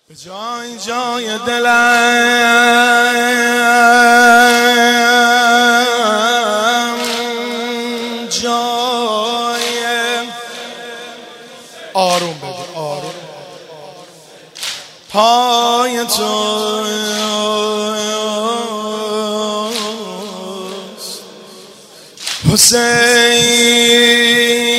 به جای جای دلم جای آروم بده، آروم پای توست حسین.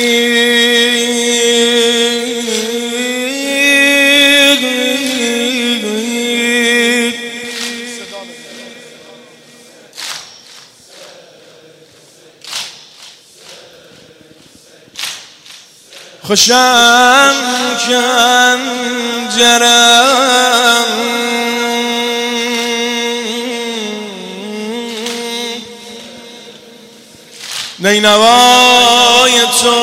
خوشم کن جرم نینوای تو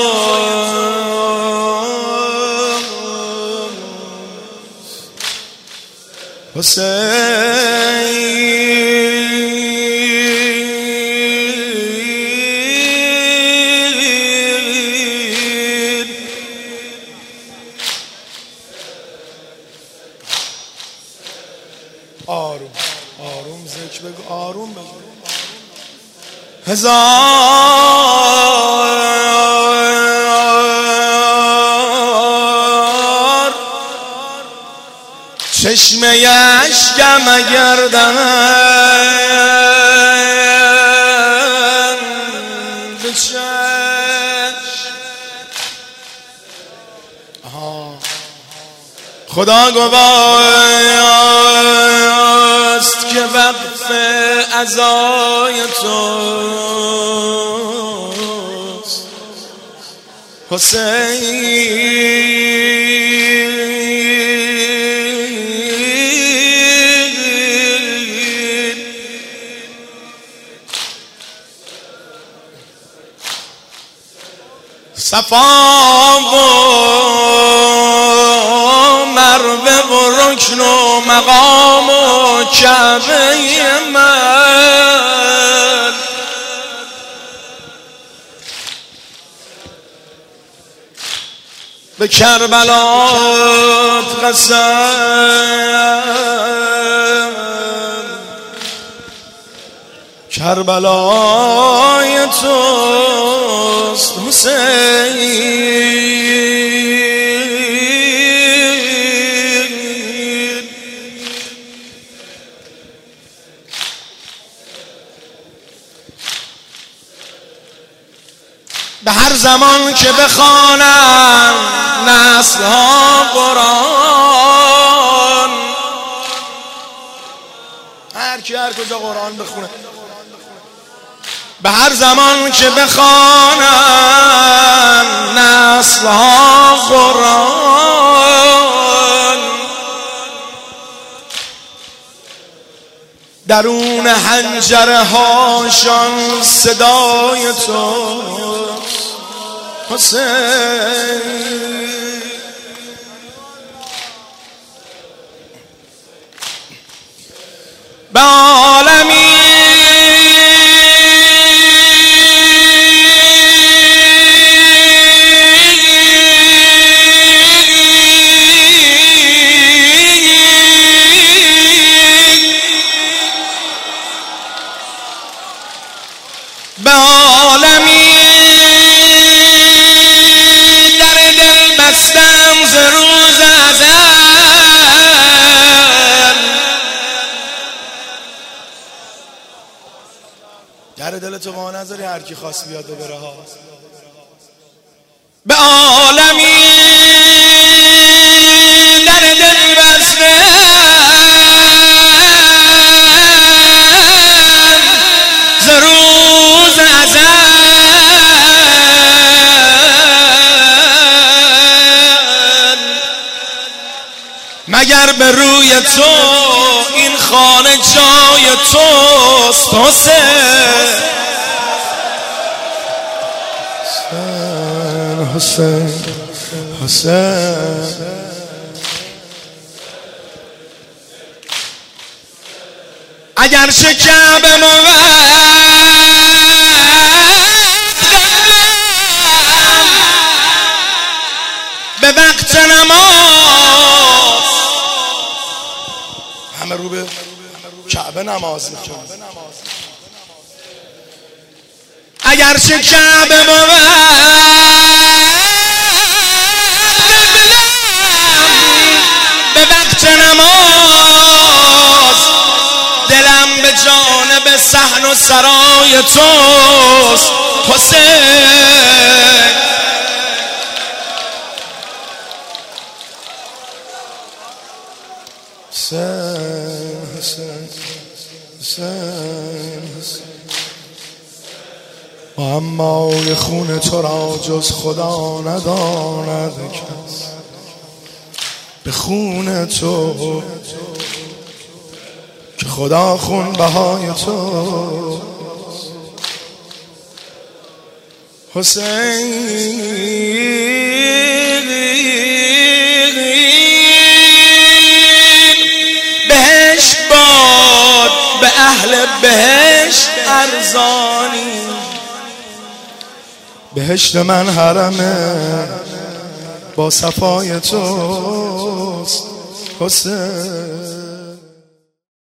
حسین. آروم آروم ذکر بگو، آروم بگو. هزار چشمه اشکم گردن به خدا گواست که وقف عزای توست حسین. صفا و مروه و رکن و مقام و کعبه من به کربلات قسم، کربلای توست حسین. به هر زمان که بخوانم نسل‌ها قرآن، هر کی هر کجا قرآن بخونه، به هر زمان که بخوانم نسل‌ها قرآن، درون حنجره هاشان صدای تو حسین. به عالمی به عالمی در دل بستم ز روز ازل، در دل تو ما نذاری هر کی خواست بیاد و بره ها. به عالمی در دل بستم ز روز ازل، مگر به روی تو این خانه جای توست حسین. حسین حسین اگر چه کعبه به وقت نماز رو به کعبه نماز میکنیم. اگرچه کعبه بود به وقت نماز، دلم به جانب صحن و سرای توست حسین. اما یه خون تو را جز خدا نداند کس، به خون تو که خدا خون بهای تو حسین. بهشت باد به اهل بهشت ارزانی، بهشت من حرمه با صفای توست حسین.